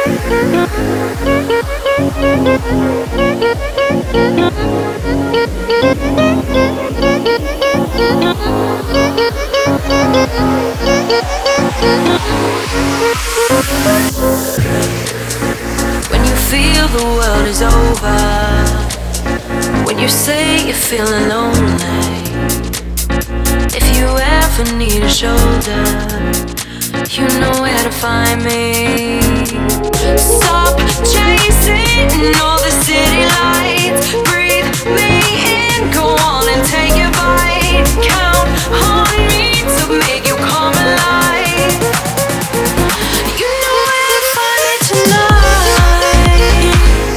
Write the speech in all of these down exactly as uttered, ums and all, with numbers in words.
When you feel the world is over, when you say you're feeling lonely, if you ever need a shoulder, you know where to find me. Stop chasing all the city lights, breathe me in, go on and take a bite. Count on me to make you come alive. You know where to find me tonight.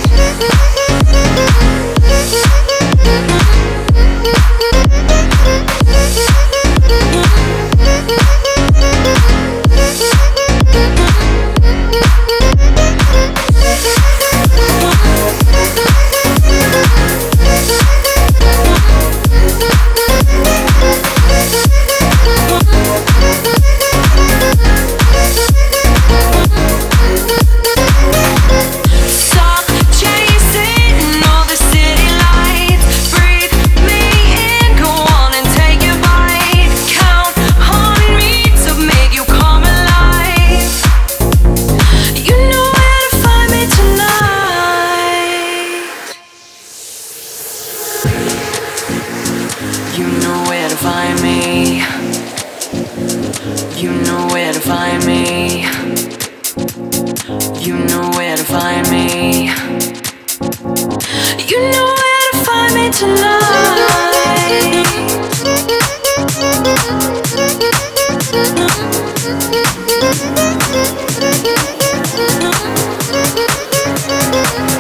You know where to find me. You know where to find me. You know where to find me. You know where to find me tonight.